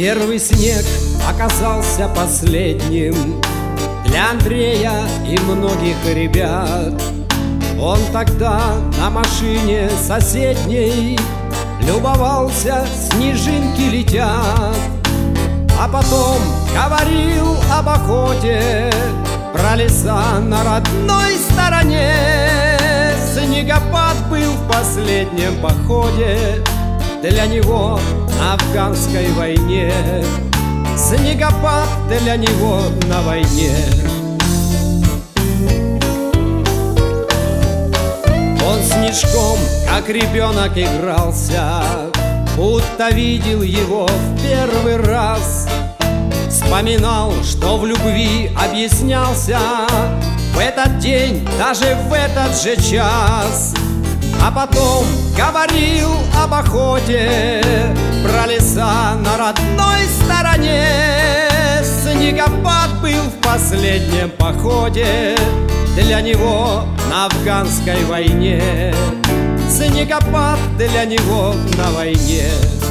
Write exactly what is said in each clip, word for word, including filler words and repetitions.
Первый снег оказался последним для Андрея и многих ребят. Он тогда на машине соседней любовался, снежинки летят. А потом говорил об охоте, про леса на родной стороне. Снегопад был в последнем походе для него на афганской войне. Снегопад для него на войне. Он снежком, как ребенок, игрался, будто видел его в первый раз. Вспоминал, что в любви объяснялся в этот день, даже в этот же час. А потом говорил об охоте, про леса на родной стороне. Снегопад был в последнем походе для него на афганской войне. Снегопад для него на войне.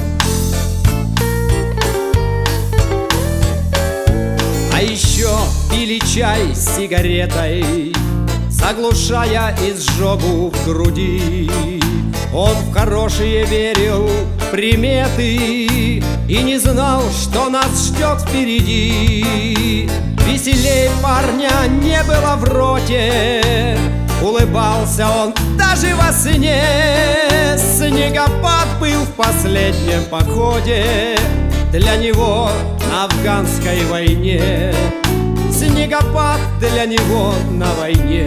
А еще пили чай с сигаретой, заглушая изжогу в груди. Он в хорошие верил приметы и не знал, что нас ждет впереди. Веселей парня не было в роте, улыбался он даже во сне. Снегопад был в последнем походе для него на афганской войне. Снегопад для него на войне.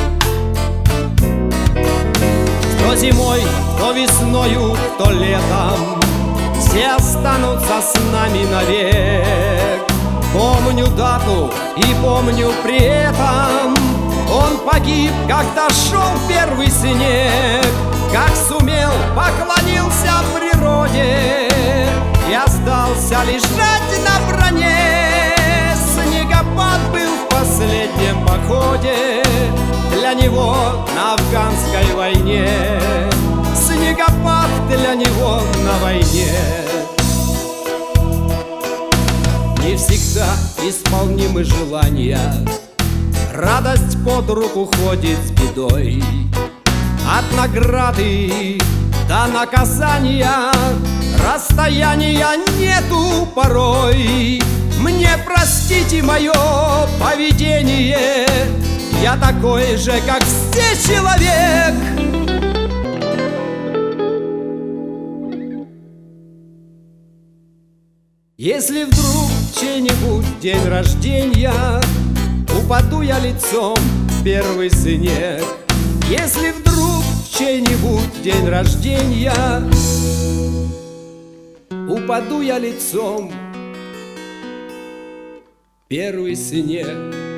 Кто зимой, кто весною, кто летом, все останутся с нами навек. Помню дату и помню при этом, он погиб, когда шел первый снег. Как сумел, поклонился природе и остался лежать на броне. Снегопад был в последнем походе для него на афганской войне. Снегопад для него на войне. Не всегда исполнимы желания, радость под руку ходит с бедой. От награды до наказания расстояния нету порой. Мне простите мое поведение, я такой же, как все человек. Если вдруг чей-нибудь день рождения, упаду я лицом в первый снег. Если вдруг чей-нибудь день рождения, упаду я лицом в первый снег.